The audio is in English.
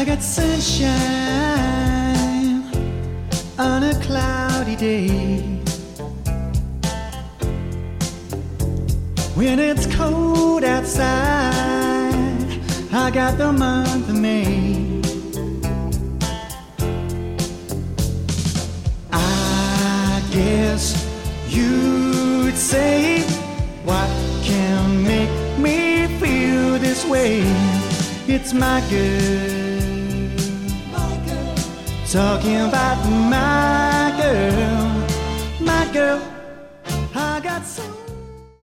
I got sunshine on a cloudy day. When it's cold outside, I got the month of May. I guess you'd say, what can make me feel this way? It's my girl, talking about my girl, my girl. I got so